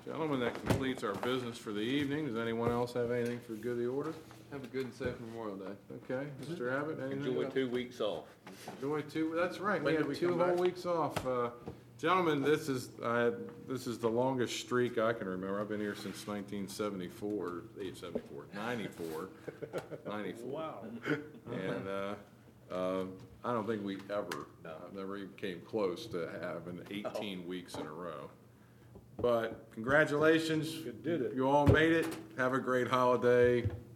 Gentlemen, that completes our business for the evening. Does anyone else have anything for good of the order? Have a good and safe Memorial Day. Okay, Mr. Abbott, anything? Enjoy 2 weeks off. Enjoy two, that's right, we When do have we 2 come whole back? weeks off. Gentlemen, this is the longest streak I can remember. I've been here since 1974, 94. Wow. And I don't think we ever, never even came close to having 18 weeks in a row. But congratulations. You did it. You all made it. Have a great holiday.